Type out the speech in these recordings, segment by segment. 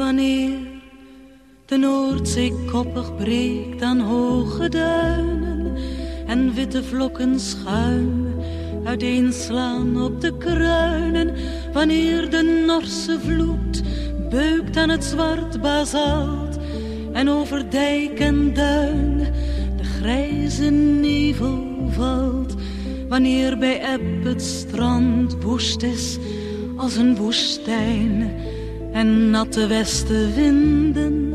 Wanneer de Noordzee koppig breekt aan hoge duinen en witte vlokken schuim uiteenslaan op de kruinen, wanneer de Norse vloed beukt aan het zwart basalt en over dijk en duin de grijze nevel valt, wanneer bij eb het strand woest is als een woestijn en natte westenwinden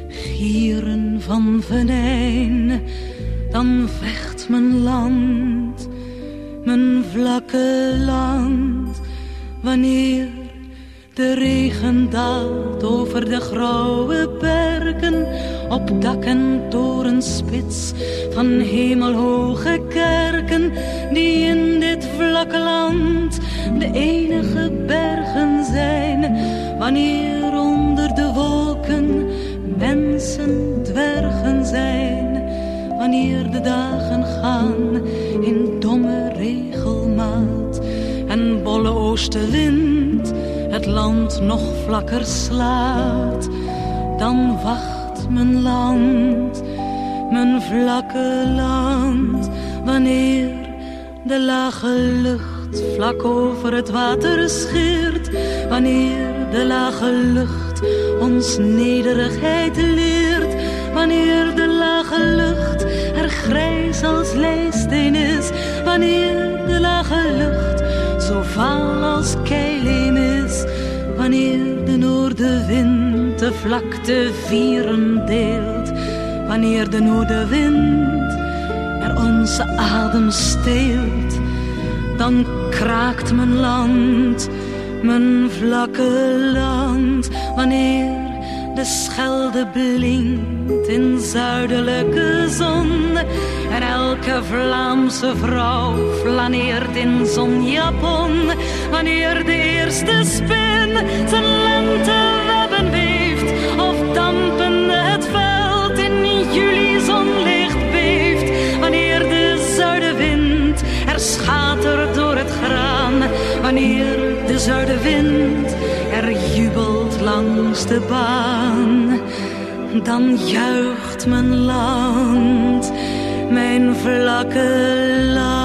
gieren van venijn, dan vecht mijn land, mijn vlakke land, wanneer de regen daalt over de grauwe bergen, op dak en torenspits van hemelhoge kerken, die in dit vlakke land de enige bergen zijn, wanneer onder de wolken mensen dwergen zijn, wanneer de dagen gaan in domme regelmaat en bolle oostenwind het land nog vlakker slaat, dan wacht mijn land, mijn vlakke land, wanneer de lage lucht vlak over het water scheert, wanneer de lage lucht ons nederigheid leert, wanneer de lage lucht er grijs als leisteen is, wanneer de lage lucht zo vaal als keileem is, wanneer de noordenwind de vlakte vieren deelt, wanneer de noordenwind er onze adem steelt, dan kraakt mijn land, mijn vlakke land, wanneer de Schelde blinkt in zuidelijke zon en elke Vlaamse vrouw flaneert in zonjapon, wanneer de eerste spin zijn lentewebben weeft of dampende het veld in juli zonlicht beeft, wanneer de zuidenwind er schatert door het graan, wanneer de zuidenwind er jubelt langs de baan, dan juicht mijn land, mijn vlakke land.